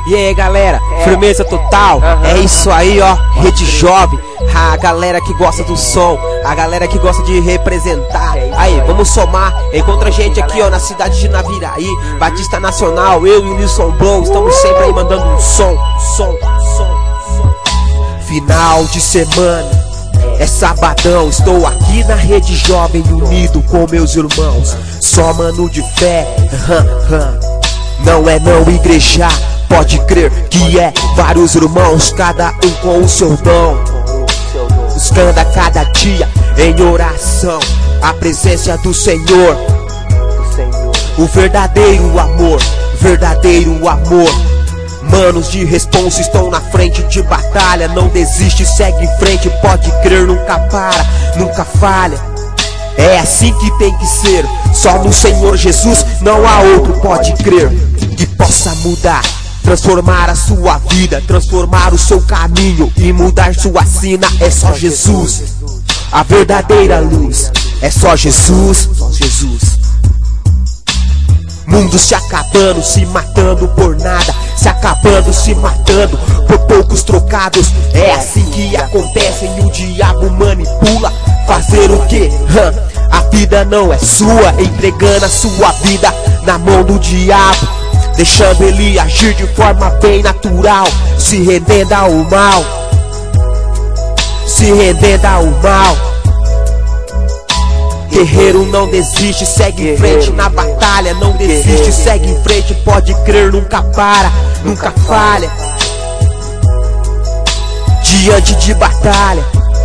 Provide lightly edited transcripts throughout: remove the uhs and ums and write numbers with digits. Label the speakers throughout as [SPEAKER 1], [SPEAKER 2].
[SPEAKER 1] E aí galera, firmeza total, é isso aí ó, Rede Jovem. A galera que gosta do som, a galera que gosta de representar. Aí, vamos somar, encontra a gente aqui ó, na cidade de Naviraí, Batista Nacional, eu e o Nilson Blow, estamos sempre aí mandando um som. Final de semana, é sabadão, estou aqui na Rede Jovem unido com meus irmãos. Só mano de fé, não é não igrejar, pode crer que é vários irmãos, cada um com o seu dom. Buscando a cada dia em oração a presença do Senhor. O verdadeiro amor, manos de responsa estão na frente de batalha. Não desiste, segue em frente, pode crer, nunca para, nunca falha. É assim que tem que ser, só no Senhor Jesus não há outro, pode crer, que possa mudar, transformar a sua vida, transformar o seu caminho e mudar sua sina. É só Jesus, a verdadeira luz, é só Jesus. Mundo se acabando, se matando por nada, se acabando, se matando por poucos trocados. É assim que acontece e o diabo manipula. Fazer o que? A vida não é sua, entregando a sua vida na mão do diabo, deixando ele agir de forma bem natural, se rendendo ao mal, Guerreiro não desiste, segue em frente na batalha. Não desiste, segue em frente, pode crer, nunca para, nunca falha. Diante de batalha,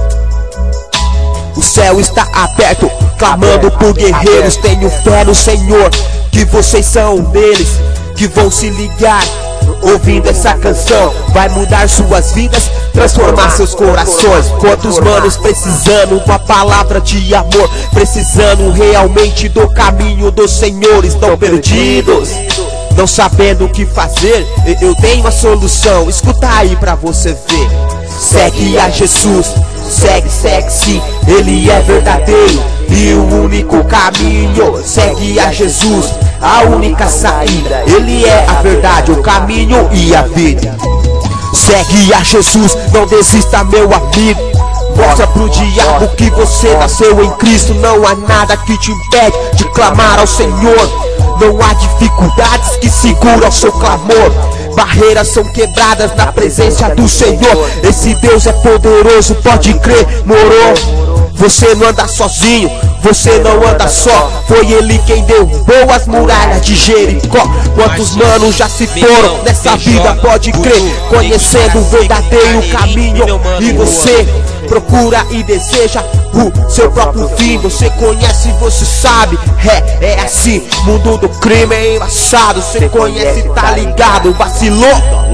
[SPEAKER 1] o céu está aberto, clamando por guerreiros. Tenho fé no Senhor, que vocês são deles, que vão se ligar ouvindo essa canção. Vai mudar suas vidas, transformar seus corações. Quantos manos precisando uma palavra de amor, precisando realmente do caminho do Senhor. Estão perdidos, não sabendo o que fazer. Eu tenho a solução, escuta aí pra você ver. Segue a Jesus, segue sim, Ele é verdadeiro e o único caminho. Segue a Jesus, a única saída. Ele é a verdade, o caminho e a vida. Segue a Jesus, não desista meu amigo. Mostra pro diabo que você nasceu em Cristo. Não há nada que te impede de clamar ao Senhor. Não há dificuldades que seguram o seu clamor. Barreiras são quebradas na presença do Senhor. Esse Deus é poderoso, pode crer, morou. Você não anda sozinho, você não anda só. Foi Ele quem derrubou as muralhas de Jericó. Quantos manos já se foram nessa vida, pode crer, conhecendo o verdadeiro caminho. E você procura e deseja o seu próprio fim. Você conhece, você sabe, é assim. Mundo do crime é embaçado. Você conhece, tá ligado, vacilou.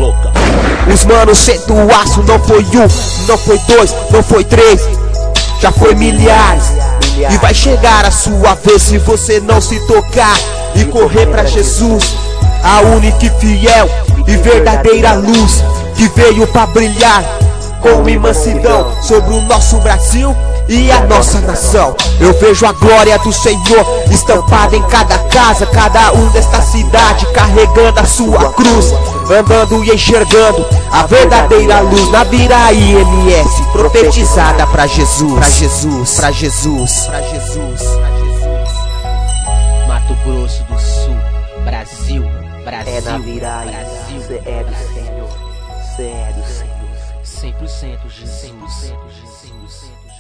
[SPEAKER 1] Os manos sentam o aço, não foi um, não foi dois, não foi três, já foi milhares. E vai chegar a sua vez se você não se tocar e correr pra Jesus, a única e fiel e verdadeira luz, que veio pra brilhar com imensidão sobre o nosso Brasil e a nossa nação. Eu vejo a glória do Senhor estampada em cada casa, cada um desta cidade, carregando a sua cruz, andando e enxergando a verdadeira luz. Naviraí MS, profetizada pra Jesus, pra Jesus.
[SPEAKER 2] Mato Grosso do Sul, Brasil.
[SPEAKER 3] É Naviraí, cê é do Senhor, cê é do Senhor.
[SPEAKER 2] 100% Jesus.